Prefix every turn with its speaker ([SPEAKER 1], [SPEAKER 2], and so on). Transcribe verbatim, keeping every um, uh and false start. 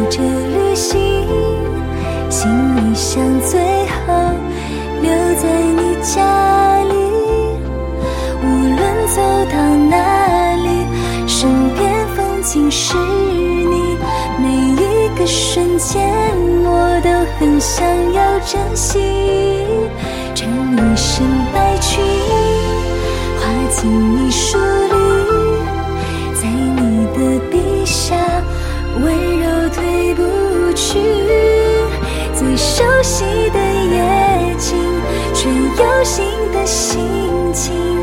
[SPEAKER 1] 着旅行，行李箱最后留在你家里。无论走到哪里，身边风景是你，每一个瞬间我都很想要珍惜。这一身白裙滑进你书里，在你的笔下温柔褪不去。最熟悉的夜景，却有新的心情。